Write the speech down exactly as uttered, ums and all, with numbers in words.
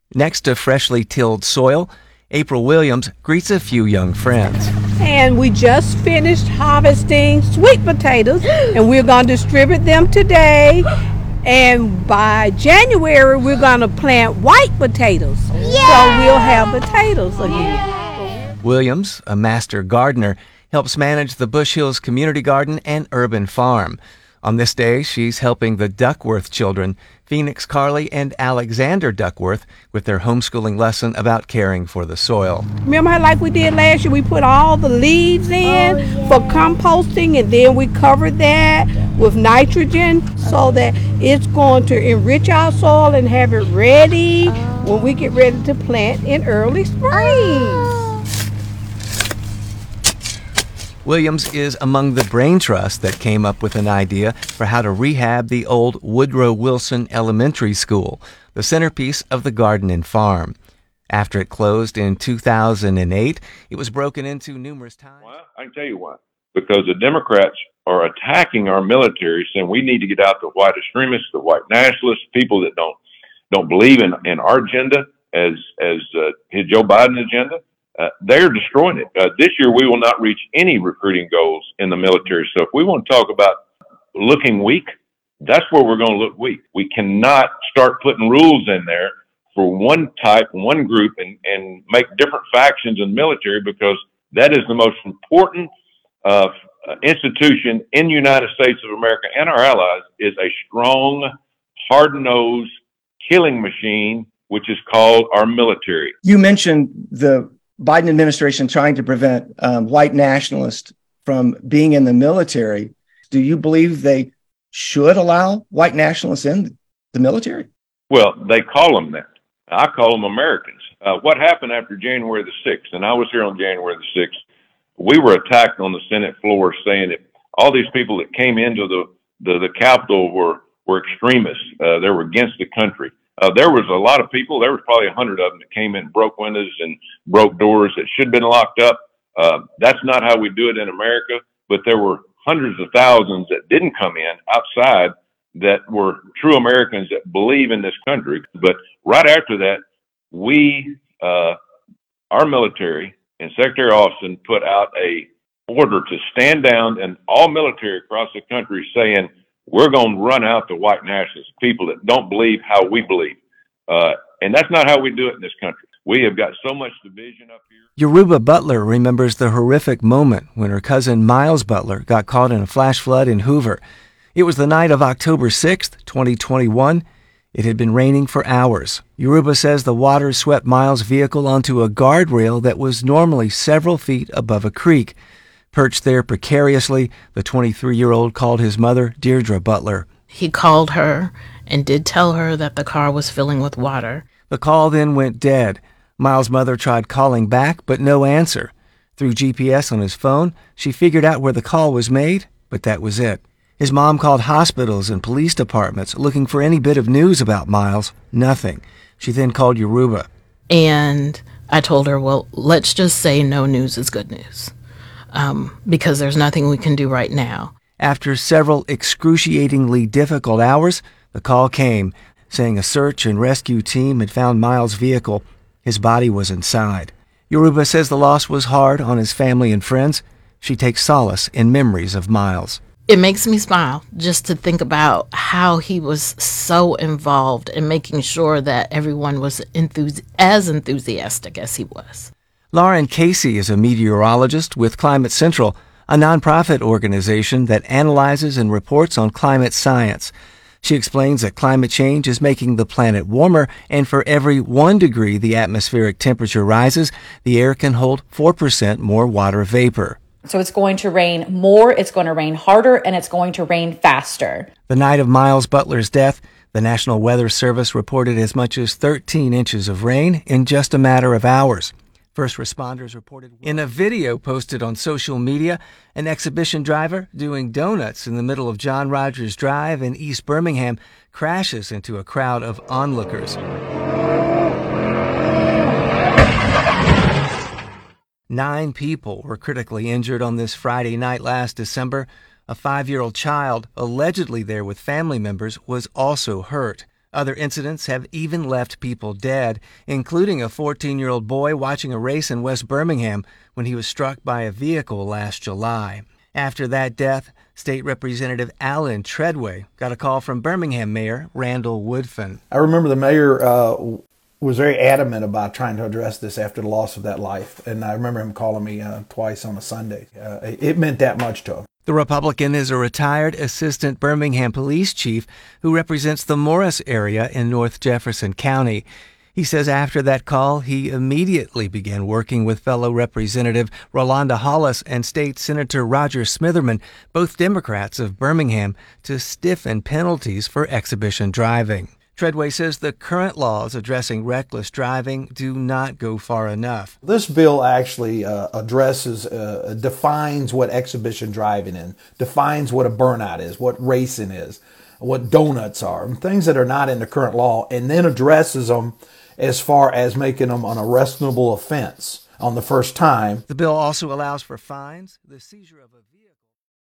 Next to freshly tilled soil, April Williams greets a few young friends. And we just finished harvesting sweet potatoes, and we're going to distribute them today. And by January, we're going to plant white potatoes. Yay! So we'll have potatoes again. Williams, a master gardener, helps manage the Bush Hills Community Garden and Urban Farm. On this day, she's helping the Duckworth children, Phoenix Carley and Alexander Duckworth, with their homeschooling lesson about caring for the soil. Remember how, like we did last year, we put all the leaves in oh, yeah. for composting, and then we covered that with nitrogen so that it's going to enrich our soil and have it ready oh. when we get ready to plant in early spring. Oh. Williams is among the brain trust that came up with an idea for how to rehab the old Woodrow Wilson Elementary School, the centerpiece of the garden and farm. After it closed in two thousand eight, it was broken into numerous times. Well, I can tell you why. Because the Democrats are attacking our military, saying we need to get out the white extremists, the white nationalists, people that don't don't believe in, in our agenda as as uh, his Joe Biden agenda. Uh, they're destroying it. Uh, this year, we will not reach any recruiting goals in the military. So if we want to talk about looking weak, that's where we're going to look weak. We cannot start putting rules in there for one type, one group, and, and make different factions in the military, because that is the most important uh, institution in the United States of America and our allies, is a strong, hard-nosed killing machine, which is called our military. You mentioned the Biden administration trying to prevent um, white nationalists from being in the military. Do you believe they should allow white nationalists in the military? Well, they call them that. I call them Americans. Uh, what happened after January the sixth, and I was here on January the sixth, we were attacked on the Senate floor saying that all these people that came into the, the, the Capitol were, were extremists. Uh, they were against the country. Uh, there was a lot of people, there was probably a hundred of them that came in, broke windows and broke doors that should have been locked up. Uh, that's not how we do it in America, but there were hundreds of thousands that didn't come in outside that were true Americans that believe in this country. But right after that, we, uh, our military and Secretary Austin put out a order to stand down, and all military across the country saying, we're going to run out the white nationalists, people that don't believe how we believe. Uh, and that's not how we do it in this country. We have got so much division up here. Yoruba Butler remembers the horrific moment when her cousin Miles Butler got caught in a flash flood in Hoover. It was the night of October sixth, twenty twenty-one. It had been raining for hours. Yoruba says the water swept Miles' vehicle onto a guardrail that was normally several feet above a creek. Perched there precariously, the twenty-three-year-old called his mother, Deirdre Butler. He called her and did tell her that the car was filling with water. The call then went dead. Miles' mother tried calling back, but no answer. Through G P S on his phone, she figured out where the call was made, but that was it. His mom called hospitals and police departments looking for any bit of news about Miles. Nothing. She then called Yoruba. And I told her, well, let's just say no news is good news. Um, because there's nothing we can do right now. After several excruciatingly difficult hours, the call came, saying a search and rescue team had found Miles' vehicle. His body was inside. Yoruba says the loss was hard on his family and friends. She takes solace in memories of Miles. It makes me smile just to think about how he was so involved in making sure that everyone was enthusi- as enthusiastic as he was. Lauren Casey is a meteorologist with Climate Central, a nonprofit organization that analyzes and reports on climate science. She explains that climate change is making the planet warmer, and for every one degree the atmospheric temperature rises, the air can hold four percent more water vapor. So it's going to rain more, it's going to rain harder, and it's going to rain faster. The night of Miles Butler's death, the National Weather Service reported as much as thirteen inches of rain in just a matter of hours. First responders reported in a video posted on social media, an exhibition driver doing donuts in the middle of John Rogers Drive in East Birmingham crashes into a crowd of onlookers. Nine people were critically injured on this Friday night last December. A five-year-old child, allegedly there with family members, was also hurt. Other incidents have even left people dead, including a fourteen-year-old boy watching a race in West Birmingham when he was struck by a vehicle last July. After that death, State Representative Alan Treadway got a call from Birmingham Mayor Randall Woodfin. I remember the mayor uh, was very adamant about trying to address this after the loss of that life, and I remember him calling me uh, twice on a Sunday. Uh, it meant that much to him. The Republican is a retired assistant Birmingham police chief who represents the Morris area in North Jefferson County. He says after that call, he immediately began working with fellow Representative Rolanda Hollis and State Senator Roger Smitherman, both Democrats of Birmingham, to stiffen penalties for exhibition driving. Treadway says the current laws addressing reckless driving do not go far enough. This bill actually uh, addresses, uh, defines what exhibition driving is, defines what a burnout is, what racing is, what donuts are, and things that are not in the current law, and then addresses them as far as making them an arrestable offense on the first time. The bill also allows for fines, the seizure of a vehicle.